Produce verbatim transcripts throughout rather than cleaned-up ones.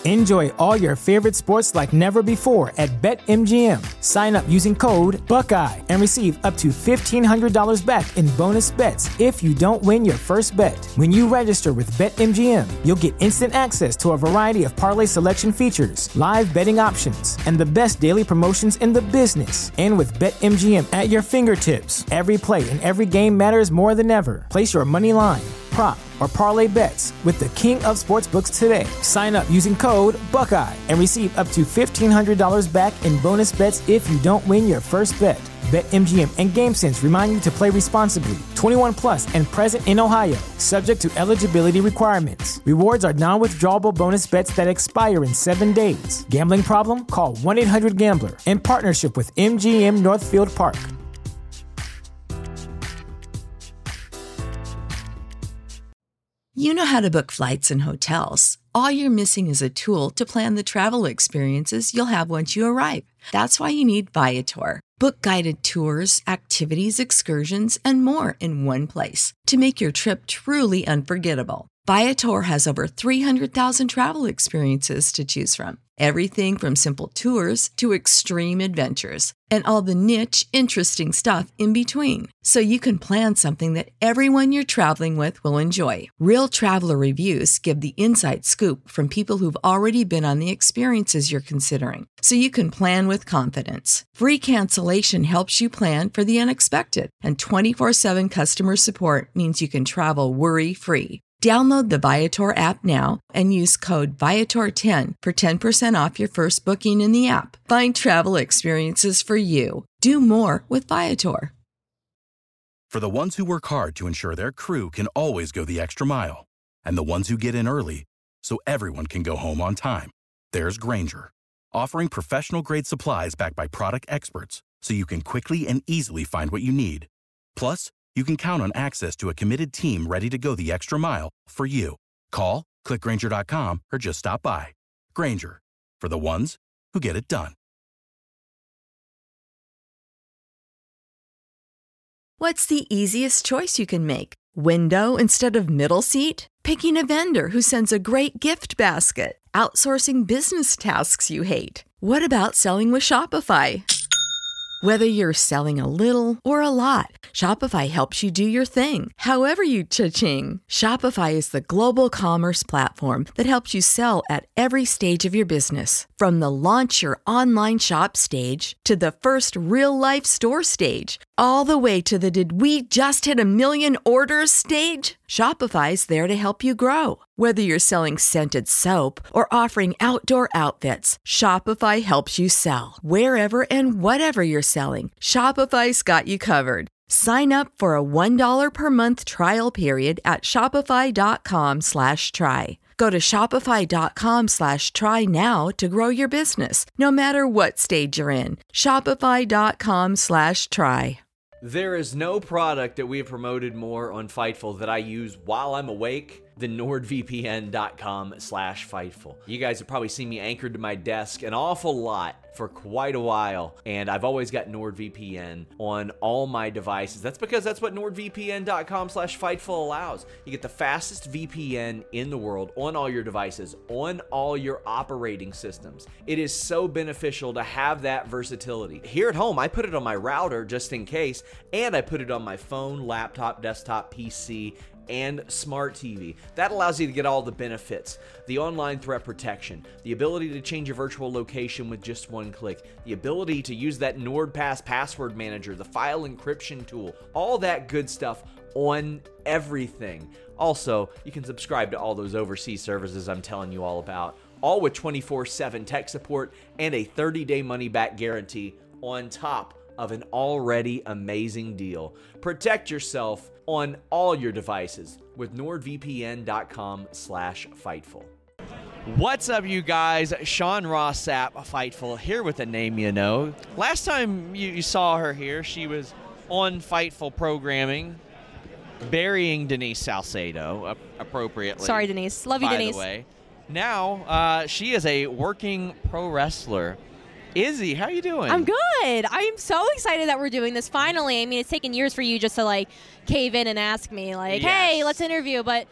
Enjoy all your favorite sports like never before at BetMGM. Sign up using code Buckeye and receive up to fifteen hundred dollars back in bonus bets if you don't win your first bet. When you register with BetMGM, you'll get instant access to a variety of parlay selection features, live betting options, and the best daily promotions in the business. And with BetMGM at your fingertips, every play and every game matters more than ever. Place your money line, prop, or parlay bets with the king of sportsbooks today. Sign up using code Buckeye and receive up to fifteen hundred dollars back in bonus bets if you don't win your first bet. BetMGM and GameSense remind you to play responsibly. twenty-one plus and present in Ohio, subject to eligibility requirements. Rewards are non-withdrawable bonus bets that expire in seven days. Gambling problem? Call one eight hundred gambler in partnership with M G M Northfield Park. You know how to book flights and hotels. All you're missing is a tool to plan the travel experiences you'll have once you arrive. That's why you need Viator. Book guided tours, activities, excursions, and more in one place to make your trip truly unforgettable. Viator has over three hundred thousand travel experiences to choose from. Everything from simple tours to extreme adventures and all the niche, interesting stuff in between. So you can plan something that everyone you're traveling with will enjoy. Real traveler reviews give the inside scoop from people who've already been on the experiences you're considering. So you can plan with confidence. Free cancellation helps you plan for the unexpected. And twenty-four seven customer support means you can travel worry-free. Download the Viator app now and use code Viator ten for ten percent off your first booking in the app. Find travel experiences for you. Do more with Viator. For the ones who work hard to ensure their crew can always go the extra mile, and the ones who get in early so everyone can go home on time, there's Grainger, offering professional-grade supplies backed by product experts so you can quickly and easily find what you need. Plus, you can count on access to a committed team ready to go the extra mile for you. Call, click Grainger dot com, or just stop by. Grainger, for the ones who get it done. What's the easiest choice you can make? Window instead of middle seat? Picking a vendor who sends a great gift basket? Outsourcing business tasks you hate? What about selling with Shopify? Whether you're selling a little or a lot, Shopify helps you do your thing, however you cha-ching. Shopify is the global commerce platform that helps you sell at every stage of your business. From the launch your online shop stage to the first real-life store stage, all the way to the did we just hit a million orders stage. Shopify's there to help you grow. Whether you're selling scented soap or offering outdoor outfits, Shopify helps you sell. Wherever and whatever you're selling, Shopify's got you covered. Sign up for a one dollar per month trial period at shopify.com slash try. Go to shopify.com slash try now to grow your business, no matter what stage you're in. Shopify.com slash try. There is no product that we have promoted more on Fightful that I use while I'm awake than nordvpn.com slash Fightful. You guys have probably seen me anchored to my desk an awful lot for quite a while, and I've always got NordVPN on all my devices. That's because that's what nordvpn.com slash Fightful allows. You get the fastest V P N in the world on all your devices, on all your operating systems. It is so beneficial to have that versatility. Here at home, I put it on my router just in case, and I put it on my phone, laptop, desktop, P C, and smart T V. That allows you to get all the benefits. The online threat protection, the ability to change your virtual location with just one click, the ability to use that NordPass password manager, the file encryption tool, all that good stuff on everything. Also, you can subscribe to all those overseas services I'm telling you all about, all with twenty-four seven tech support and a thirty day money-back guarantee on top of an already amazing deal. Protect yourself on all your devices with nordvpn.com slash Fightful. What's up, you guys? Sean Rossap, Fightful, here with a name you know. Last time you, you saw her here, she was on Fightful programming, burying Denise Salcedo, uh, appropriately. Sorry, Denise. Love you, by Denise. the way. Now, uh, she is a working pro wrestler. Izzy, how you doing? I'm good. I am so excited that we're doing this finally. I mean, it's taken years for you just to, like, cave in and ask me, like, yes. hey, let's interview. But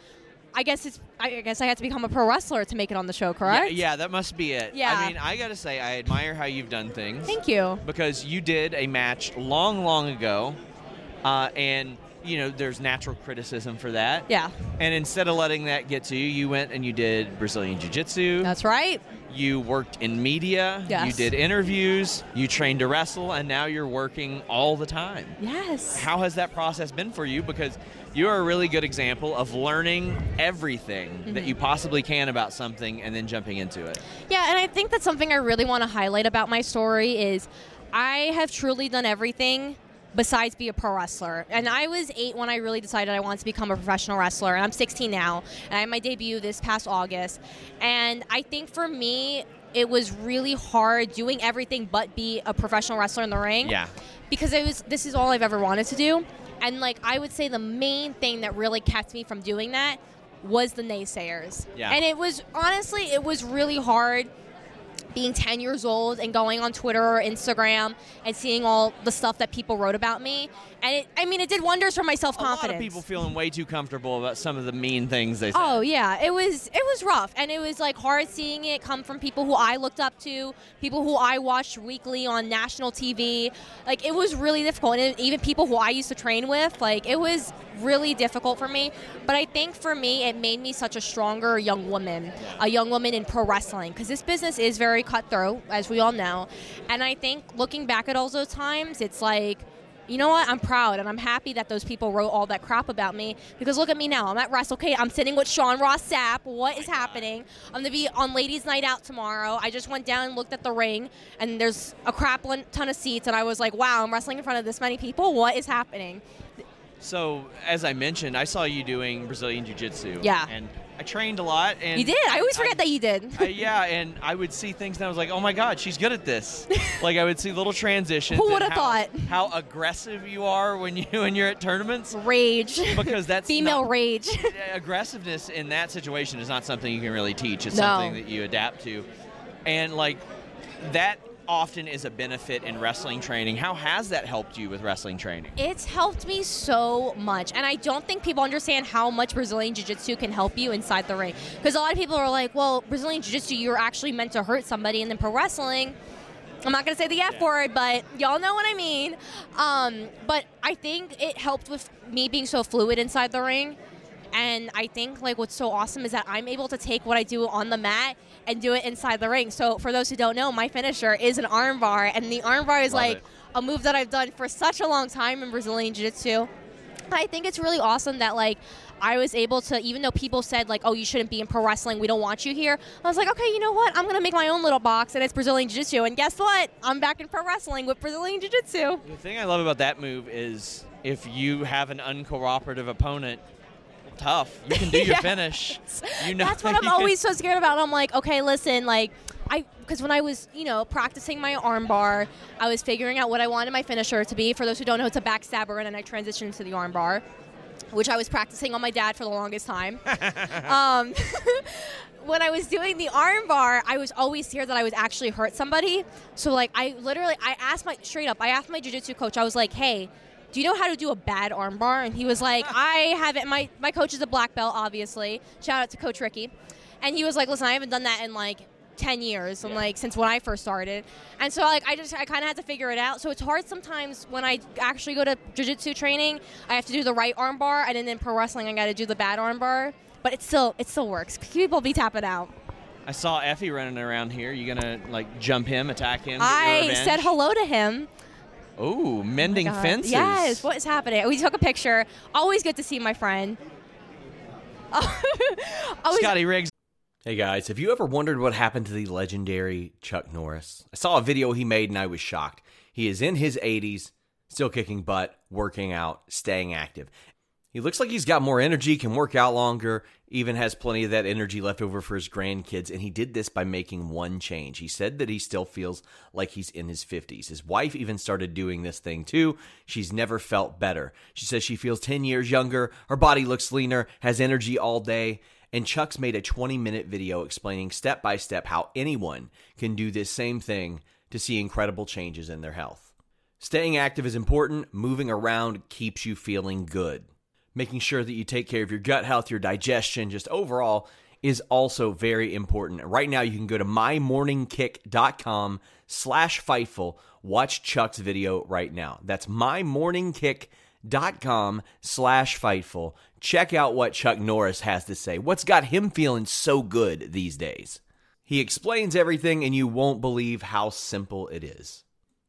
I guess it's. I guess I had to become a pro wrestler to make it on the show, correct? Yeah, yeah, that must be it. Yeah. I mean, I got to say, I admire how you've done things. Thank you. Because you did a match long, long ago, uh, and, you know, there's natural criticism for that. Yeah. And instead of letting that get to you, you went and you did Brazilian Jiu-Jitsu. That's right. You worked in media. Yes. You did interviews. You trained to wrestle, and now you're working all the time. Yes. How has that process been for you? Because you are a really good example of learning everything mm-hmm. that you possibly can about something and then jumping into it. Yeah, and I think that's something I really want to highlight about my story is I have truly done everything besides be a pro wrestler. And I was eight when I really decided I wanted to become a professional wrestler, and I'm sixteen now, and I had my debut this past August. And I think for me, it was really hard doing everything but be a professional wrestler in the ring. Yeah. Because it was this is all I've ever wanted to do. And, like, I would say the main thing that really kept me from doing that was the naysayers. Yeah. And it was, honestly, it was really hard being ten years old and going on Twitter or Instagram and seeing all the stuff that people wrote about me. And, it, I mean, it did wonders for my self-confidence. A lot of people feeling way too comfortable about some of the mean things they said. Oh, yeah. It was it was rough. And it was, like, hard seeing it come from people who I looked up to, people who I watched weekly on national T V. Like, it was really difficult. And even people who I used to train with, like, it was really difficult for me. But I think for me, it made me such a stronger young woman, a young woman in pro wrestling. Because this business is very cutthroat, as we all know. And I think looking back at all those times, it's like, you know what? I'm proud and I'm happy that those people wrote all that crap about me, because look at me now. I'm at WrestleCade. I'm sitting with Sean Ross Sapp. What is happening? I'm going to be on Ladies Night Out tomorrow. I just went down and looked at the ring, and there's a crap ton of seats, and I was like, wow, I'm wrestling in front of this many people. What is happening? So, as I mentioned, I saw you doing Brazilian Jiu-Jitsu. Yeah. And I trained a lot. And you did? I always forget I, that you did. I, yeah, and I would see things and I was like, oh my God, she's good at this. Like, I would see little transitions. Who would have how, thought? How aggressive you are when, you, when you're at tournaments. Rage. Because that's Female not, rage. Aggressiveness in that situation is not something you can really teach. It's no. something that you adapt to. And, like, that often is a benefit in wrestling training. How has that helped you with wrestling training? It's helped me so much, and I don't think people understand how much Brazilian Jiu-Jitsu can help you inside the ring. Because a lot of people are like, well, Brazilian Jiu-Jitsu, you're actually meant to hurt somebody, and then pro wrestling, I'm not going to say the F yeah. word, but y'all know what I mean. Um, but I think it helped with me being so fluid inside the ring. And I think, like, what's so awesome is that I'm able to take what I do on the mat and do it inside the ring. So for those who don't know, my finisher is an arm bar, and the arm bar is Love like it. a move that I've done for such a long time in Brazilian Jiu-Jitsu. I think it's really awesome that, like, I was able to, even though people said, like, oh, you shouldn't be in pro wrestling, we don't want you here, I was like, okay, you know what? I'm going to make my own little box, and it's Brazilian Jiu-Jitsu. And guess what? I'm back in pro wrestling with Brazilian Jiu-Jitsu. The thing I love about that move is if you have an uncooperative opponent, tough. You can do your yes. finish. You know, that's what I'm always so scared about. I'm like, okay, listen, like, I, because when I was, you know, practicing my arm bar, I was figuring out what I wanted my finisher to be. For those who don't know, it's a backstabber, and then I transitioned to the arm bar, which I was practicing on my dad for the longest time. um, when I was doing the arm bar, I was always scared that I would actually hurt somebody. So, like, I literally, I asked my, straight up, I asked my jiu-jitsu coach, I was like, hey, do you know how to do a bad arm bar? And he was like, I haven't. My, my coach is a black belt, obviously. Shout out to Coach Ricky. And he was like, listen, I haven't done that in like ten years, and yeah. like since when I first started. And so like I just I kind of had to figure it out. So it's hard sometimes when I actually go to jiu-jitsu training, I have to do the right arm bar, and then in pro wrestling I got to do the bad arm bar. But it still it still works. People be tapping out. I saw Effie running around here. You gonna like jump him, attack him? Get I your revenge? said hello to him. Oh, mending oh fences. Yes, what is happening? We took a picture. Always good to see my friend. Always Scotty Riggs. Hey guys, have you ever wondered what happened to the legendary Chuck Norris? I saw a video he made and I was shocked. He is in his eighties, still kicking butt, working out, staying active. He looks like he's got more energy, can work out longer, even has plenty of that energy left over for his grandkids, and he did this by making one change. He said that he still feels like he's in his fifties. His wife even started doing this thing too. She's never felt better. She says she feels ten years younger, her body looks leaner, has energy all day, and Chuck's made a twenty-minute video explaining step by step how anyone can do this same thing to see incredible changes in their health. Staying active is important. Moving around keeps you feeling good. making sure that you take care of your gut health, your digestion, just overall is also very important. Right now, you can go to mymorningkick.com slash Fightful. Watch Chuck's video right now. That's mymorningkick.com slash Fightful. Check out what Chuck Norris has to say. What's got him feeling so good these days? He explains everything, and you won't believe how simple it is.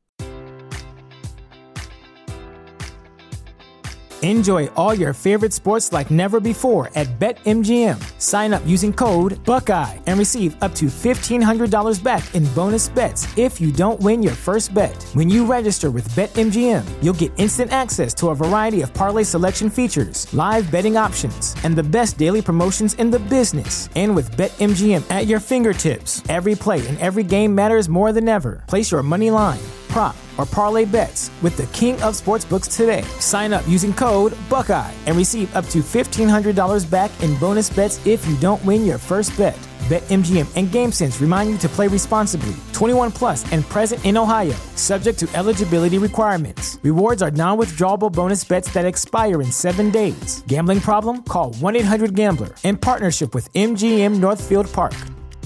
Enjoy all your favorite sports like never before at BetMGM. Sign up using code Buckeye and receive up to fifteen hundred dollars back in bonus bets if you don't win your first bet. When you register with BetMGM, you'll get instant access to a variety of parlay selection features, live betting options, and the best daily promotions in the business. And with BetMGM at your fingertips, every play and every game matters more than ever. Place your money line, prop, or parlay bets with the king of sportsbooks today. Sign up using code Buckeye and receive up to fifteen hundred dollars back in bonus bets if you don't win your first bet. BetMGM and GameSense remind you to play responsibly. twenty-one plus and present in Ohio, subject to eligibility requirements. Rewards are non-withdrawable bonus bets that expire in seven days. Gambling problem? Call one eight hundred gambler. In partnership with M G M Northfield Park.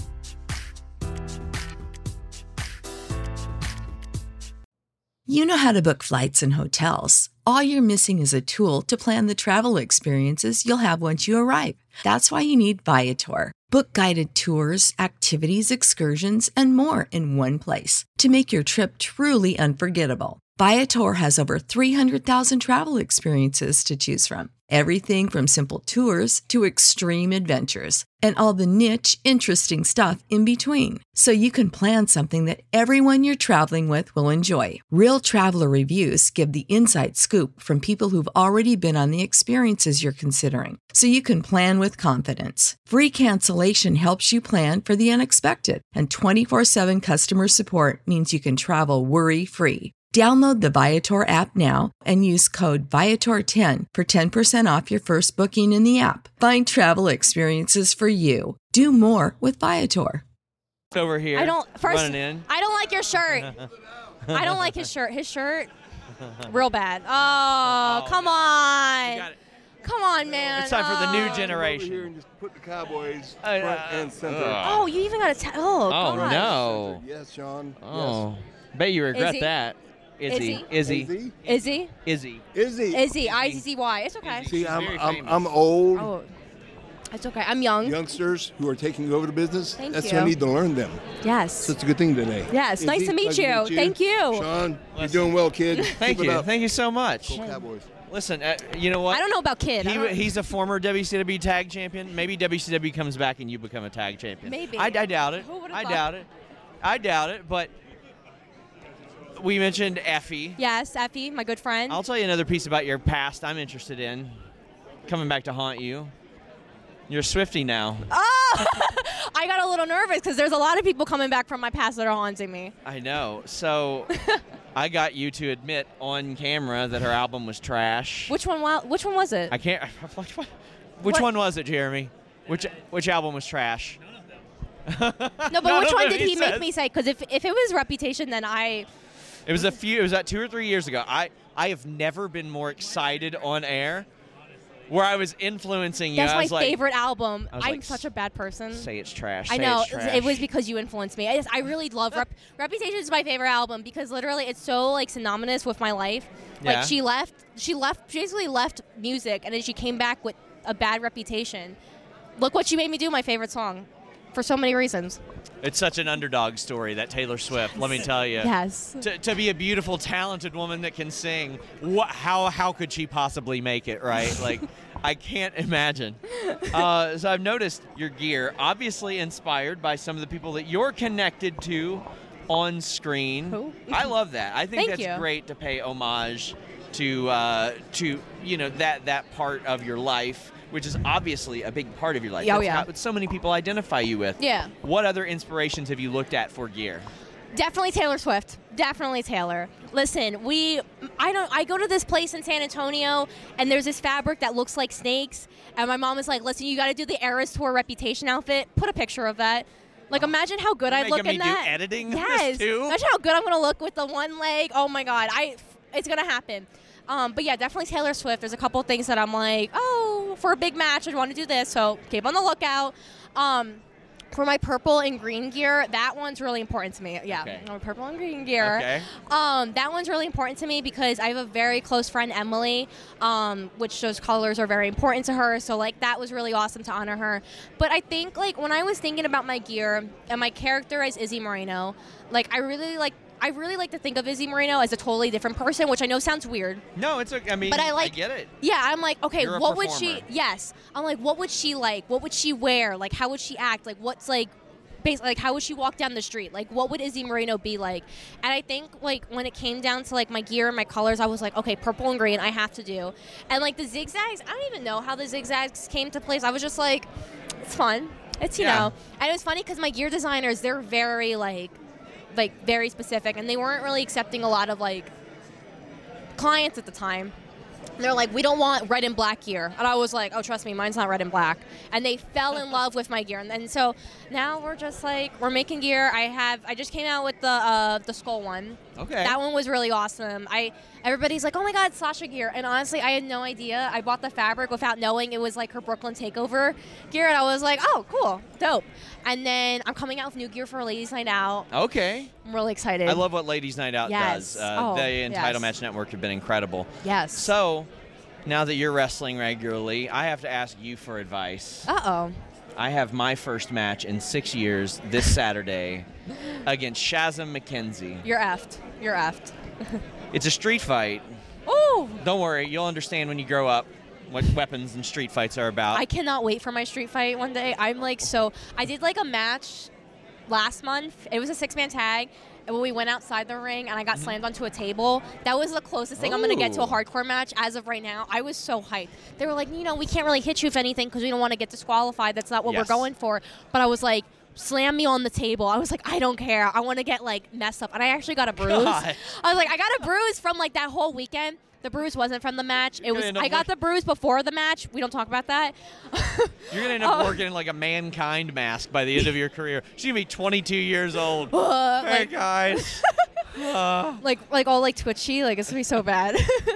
You know how to book flights and hotels. All you're missing is a tool to plan the travel experiences you'll have once you arrive. That's why you need Viator. Book guided tours, activities, excursions, and more in one place to make your trip truly unforgettable. Viator has over three hundred thousand travel experiences to choose from. Everything from simple tours to extreme adventures and all the niche, interesting stuff in between. So you can plan something that everyone you're traveling with will enjoy. Real traveler reviews give the inside scoop from people who've already been on the experiences you're considering. So you can plan with confidence. Free cancellation helps you plan for the unexpected. And twenty-four seven customer support means you can travel worry-free. Download the Viator app now and use code Viator ten for ten percent off your first booking in the app. Find travel experiences for you. Do more with Viator. Over here. I don't first. Running in. I don't like your shirt. I don't like his shirt. His shirt, real bad. Oh, Oh, come no. on. You got it. Come on, man. It's time for the new Oh. generation. Over here and just put the Cowboys Uh, front uh, and center. uh. Oh, you even got a ta- oh. Oh, gosh. no. Yes, Sean. Oh. Bet you regret Izzy. that. Izzy. Izzy. Izzy. Izzy. Izzy. Izzy. Izzy. Izzy. I Z Z Y. It's okay. Izzy. See, She's I'm, very I'm, famous. I'm old. Oh, it's okay. I'm young. Youngsters who are taking over the business. Thank That's you. what I need to learn them. Yes. So it's a good thing today. Yes, nice to meet pleasure you. Thank you. Sean, you're Listen. doing well, kid. Thank Keep it you. up. Thank you so much. Go Cowboys. Listen, uh, you know what? I don't know about kid. I He, don't- he's a former W C W tag champion. Maybe W C W comes back and you become a tag champion. Maybe. I, I doubt it. Who would've I thought? doubt it. I doubt it. But we mentioned Effie. Yes, Effie, my good friend. I'll tell you another piece about your past I'm interested in. Coming back to haunt you. You're a Swiftie now. Oh! I got a little nervous because there's a lot of people coming back from my past that are haunting me. I know. So I got you to admit on camera that her album was trash. Which one? wa- Which one was it? I can't. Which What? one was it, Jeremy? Which which album was trash? no, but None which of one it, did he he make says. me say? Because if if it was Reputation, then I. It was a few. It was about two or three years ago. I I have never been more excited on air, where I was influencing you. That's I my was like, favorite album. I was I'm like, such a bad person. Say it's trash. I say know it's trash. it was because you influenced me. I, just, I really love Rep- Reputation is my favorite album because literally it's so like synonymous with my life. Yeah. Like she left, she left, she basically left music, and then she came back with a bad reputation. Look what she made me do. My favorite song, for so many reasons. It's such an underdog story, that Taylor Swift. Let me tell you. Yes. To, to be a beautiful, talented woman that can sing, what? How how could she possibly make it? Right? Like, I can't imagine. Uh, so I've noticed your gear, obviously inspired by some of the people that you're connected to on screen. Who? I love that. I think Thank that's you. great to pay homage to uh, to you know that that part of your life, which is obviously a big part of your life. Oh, That's yeah. not what so many people identify you with. Yeah. What other inspirations have you looked at for gear? Definitely Taylor Swift. Definitely Taylor. Listen, we I don't I go to this place in San Antonio and there's this fabric that looks like snakes and my mom is like, "Listen, you got to do the Eras Tour Reputation outfit. Put a picture of that." Like imagine how good You're I'd look making in me do that. editing of this yes. too? Imagine how good I'm going to look with the one leg. Oh my god. I it's going to happen. Um, but yeah, definitely Taylor Swift. There's a couple things that I'm like, oh, for a big match, I want to do this. So keep on the lookout. Um, for my purple and green gear, that one's really important to me. Yeah, Okay. my purple and green gear. Okay. Um, that one's really important to me because I have a very close friend, Emily, um, which those colors are very important to her. So, like, that was really awesome to honor her. But I think, like, when I was thinking about my gear and my character as Izzy Moreno, like, I really, like, I really like to think of Izzy Moreno as a totally different person, which I know sounds weird. No, it's okay. I mean, But I like- get it. Yeah, I'm like, okay, You're a what would she? performer. Yes, I'm like, what would she like? What would she wear? Like, how would she act? Like, what's like, basically, like, how would she walk down the street? Like, what would Izzy Moreno be like? And I think, like, when it came down to like my gear and my colors, I was like, okay, purple and green, I have to do. And like the zigzags, I don't even know how the zigzags came to place. I was just like, it's fun. It's you Yeah. know, and it was funny because my gear designers, they're very like. like very specific, and they weren't really accepting a lot of like clients at the time. And they're like, we don't want red and black gear. And I was like, oh, trust me, mine's not red and black. And they fell in love with my gear. And, and so now we're just like, we're making gear. I have, I just came out with the uh, the skull one. Okay. That one was really awesome. I Everybody's like, oh my God, Sasha gear. And honestly, I had no idea. I bought the fabric without knowing it was like her Brooklyn Takeover gear. And I was like, oh, cool, dope. And then I'm coming out with new gear for Ladies Night Out. Okay. I'm really excited. I love what Ladies Night Out Yes. does. Uh, Oh, they and yes. Title Match Network have been incredible. Yes. So, now that you're wrestling regularly, I have to ask you for advice. Uh-oh. I have my first match in six years this Saturday against Shazam McKenzie. You're effed. You're effed. It's a street fight. Ooh. Don't worry, you'll understand when you grow up what weapons and street fights are about. I cannot wait for my street fight one day. I'm like so. I did like a match last month. It was a six-man tag. And when we went outside the ring and I got slammed onto a table, that was the closest thing I'm going to get to a Ooh. hardcore match as of right now. I was so hyped. They were like, you know, we can't really hit you if anything because we don't want to get disqualified. That's not what Yes. we're going for. But I was like, slam me on the table. I was like, I don't care. I want to get like messed up. And I actually got a bruise. God. I was like, I got a bruise from like that whole weekend. The bruise wasn't from the match. You're It was. gonna end up I got like- the bruise before the match. We don't talk about that. You're going to end up Oh. working in like a Mankind mask by the end of your career. She's going to be twenty-two years old. Uh, Hey, like, guys. Uh, like, like all like twitchy. Like it's gonna be so bad.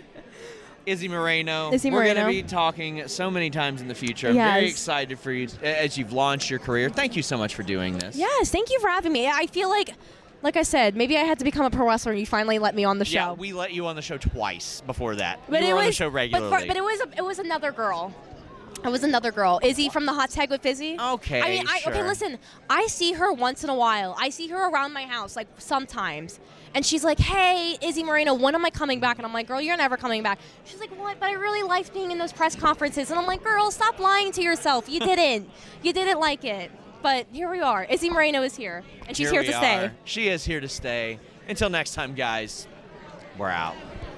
Izzy Moreno. Izzy We're going Moreno. to be talking so many times in the future. I'm very Yes. excited for you as you've launched your career. Thank you so much for doing this. Yes, thank you for having me. I feel like, like I said, maybe I had to become a pro wrestler. and You finally let me on the show. Yeah, we let you on the show twice before that. but you it were was on the show regularly. But, for, but it was a, it was another girl. It was another girl. Izzy from the Hot Tag with Fizzy. Okay, I mean, I, okay, sure. listen. I see her once in a while. I see her around my house, like sometimes. And she's like, hey, Izzy Moreno, when am I coming back? And I'm like, girl, you're never coming back. She's like, what? But I really liked being in those press conferences. And I'm like, girl, stop lying to yourself. You didn't. You didn't like it. But here we are. Izzy Moreno is here. And she's here, we to stay. are. She is here to stay. Until next time, guys, we're out.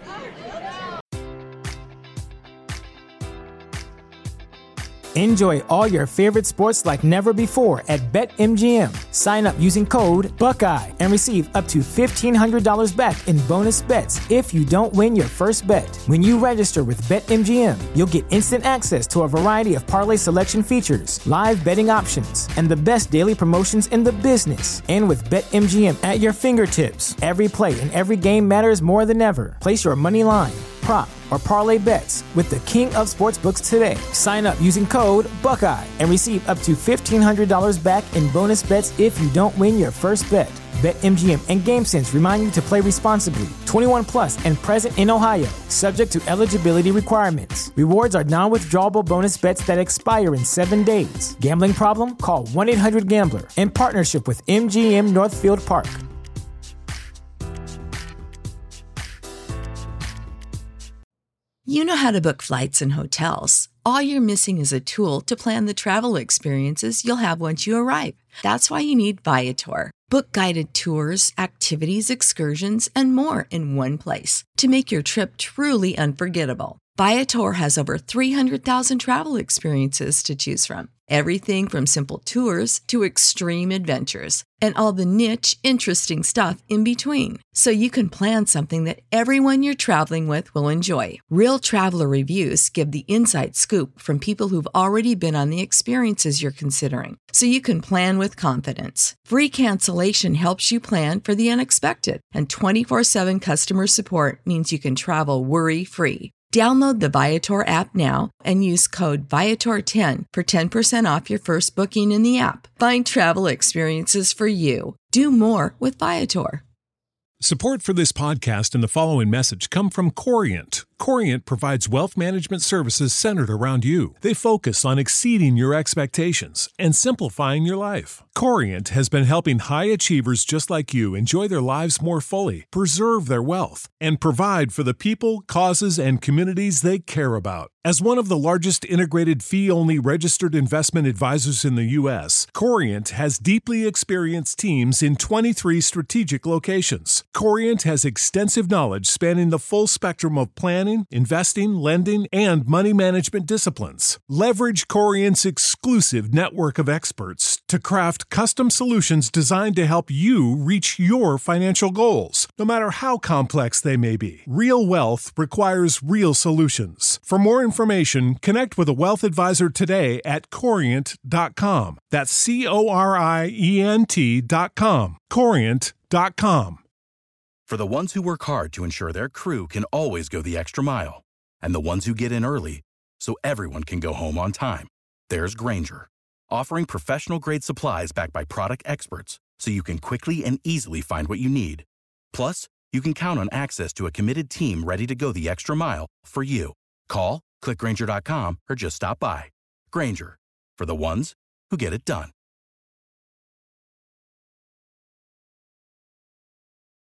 Enjoy all your favorite sports like never before at BetMGM. Sign up using code Buckeye and receive up to fifteen hundred dollars back in bonus bets if you don't win your first bet. When you register with BetMGM, you'll get instant access to a variety of parlay selection features, live betting options, and the best daily promotions in the business. And with BetMGM at your fingertips, every play and every game matters more than ever. Place your money line, prop, or parlay bets with the king of sportsbooks today. Sign up using code Buckeye and receive up to fifteen hundred dollars back in bonus bets if you don't win your first bet. BetMGM and GameSense remind you to play responsibly. twenty-one plus and present in Ohio, subject to eligibility requirements. Rewards are non-withdrawable bonus bets that expire in seven days. Gambling problem? Call one eight hundred gambler in partnership with M G M Northfield Park. You know how to book flights and hotels. All you're missing is a tool to plan the travel experiences you'll have once you arrive. That's why you need Viator. Book guided tours, activities, excursions, and more in one place to make your trip truly unforgettable. Viator has over three hundred thousand travel experiences to choose from. Everything from simple tours to extreme adventures and all the niche, interesting stuff in between. So you can plan something that everyone you're traveling with will enjoy. Real traveler reviews give the inside scoop from people who've already been on the experiences you're considering. So you can plan with confidence. Free cancellation helps you plan for the unexpected. And twenty-four seven customer support means you can travel worry-free. Download the Viator app now and use code Viator ten for ten percent off your first booking in the app. Find travel experiences for you. Do more with Viator. Support for this podcast and the following message come from Corient. Corient provides wealth management services centered around you. They focus on exceeding your expectations and simplifying your life. Corient has been helping high achievers just like you enjoy their lives more fully, preserve their wealth, and provide for the people, causes, and communities they care about. As one of the largest integrated fee-only registered investment advisors in the U S, Corient has deeply experienced teams in twenty-three strategic locations. Corient has extensive knowledge spanning the full spectrum of planning, investing, lending, and money management disciplines. Leverage Corient's exclusive network of experts to craft custom solutions designed to help you reach your financial goals, no matter how complex they may be. Real wealth requires real solutions. For more information, connect with a wealth advisor today at corient dot com. That's C O R I E N T dot com. corient dot com. For the ones who work hard to ensure their crew can always go the extra mile, and the ones who get in early so everyone can go home on time, there's Grainger, offering professional-grade supplies backed by product experts so you can quickly and easily find what you need. Plus, you can count on access to a committed team ready to go the extra mile for you. Call, click Grainger dot com, or just stop by. Grainger, for the ones who get it done.